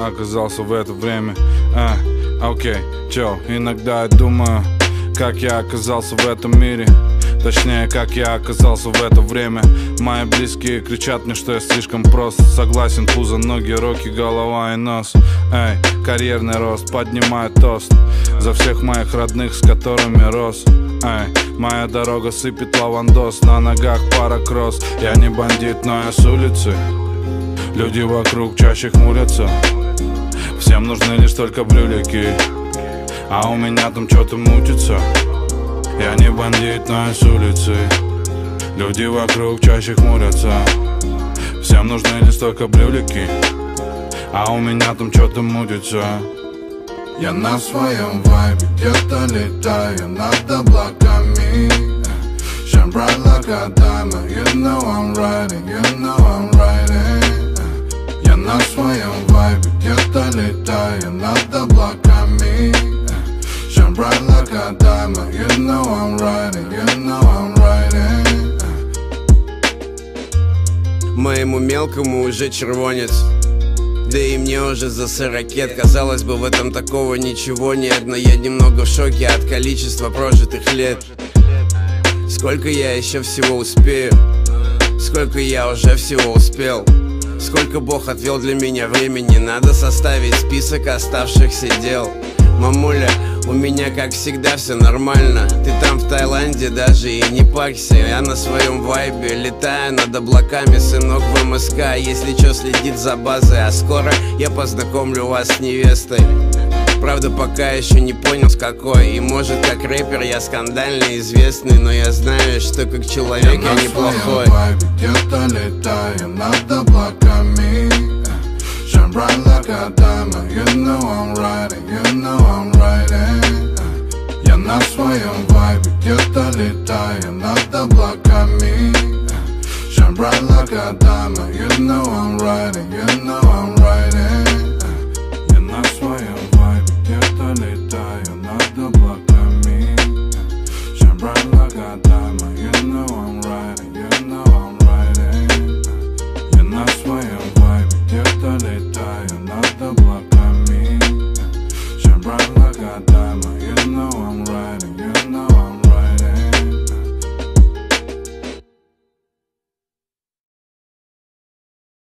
оказался в это время. Окей, чё, иногда я думаю, как я оказался в этом мире. Точнее, как я оказался в это время. Мои близкие кричат мне, что я слишком прост. Согласен, пузо, ноги, руки, голова и нос. Эй, карьерный рост, поднимаю тост за всех моих родных, с которыми рос. Эй, моя дорога сыпет лавандос, на ногах пара кросс. Я не бандит, но я с улицы. Люди вокруг чаще хмурятся. Всем нужны лишь только брюлики, а у меня там что-то мутится. Я не бандит, но я с улицы. Люди вокруг чаще хмурятся. Всем нужны лишь только брюлики, а у меня там что-то мутится. Я на своем вайбе где-то летаю над облаками. Shine bright like a diamond. You know I'm riding, you know I'm riding. Я на своем вайбе где-то летаю над облаками. Shine bright like a diamond. You know I'm riding, you know I'm riding. Моему мелкому уже червонец, да и мне уже за 40 лет. Казалось бы, в этом такого ничего нет, но я немного в шоке от количества прожитых лет. Сколько я еще всего успею, сколько я уже всего успел, сколько Бог отвел для меня времени. Надо составить список оставшихся дел. Мамуля, у меня как всегда все нормально. Ты там в Таиланде даже и не парься. Я на своем вайбе летаю над облаками. Сынок в МСК, если чё, следит за базой. А скоро я познакомлю вас с невестой. Правда, пока еще не понял с какой. И может, как рэпер я скандально известный, но я знаю, что как человек я неплохой. Где-то летаю над облаками. Shine bright like a diamond. You know I'm riding, you know I'm riding. Я на своем вайбе где-то летаю над облаками. Shine bright like a diamond. You know I'm riding, you know